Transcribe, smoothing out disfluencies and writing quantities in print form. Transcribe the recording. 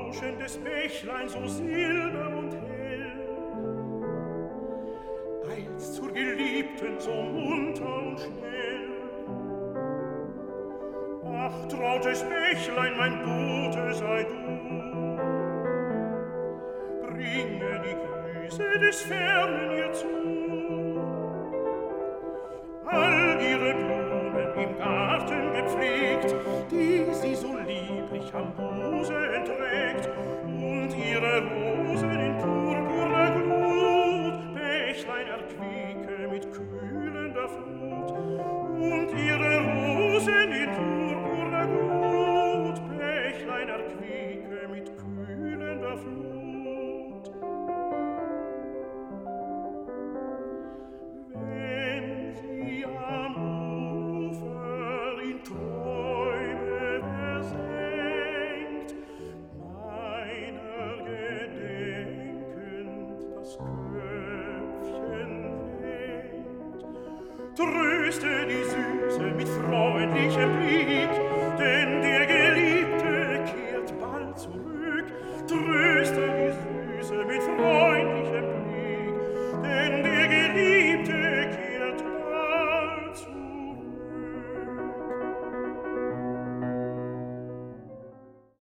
rauschendes Bächlein so silber und hell, eilst zur Geliebten so munter und schnell. Ach, trautes Bächlein, mein Bote sei du, bringe die Grüße des Fernen ihr zu. All ihre Blumen im Garten gepflegt, die sie so lieblich am Busen trägt, und ihre Rosen in purpurner Glut, Bächlein erquicke mit kühlender Flut, und ihre Rosen in purpurner Glut, Bächlein erquicke mit kühlender Flut. Wenn sie am Ufer in Träume versenkt, meiner gedenkend das Köpfchen hängt, tröste die Süße mit freundlichem Blick,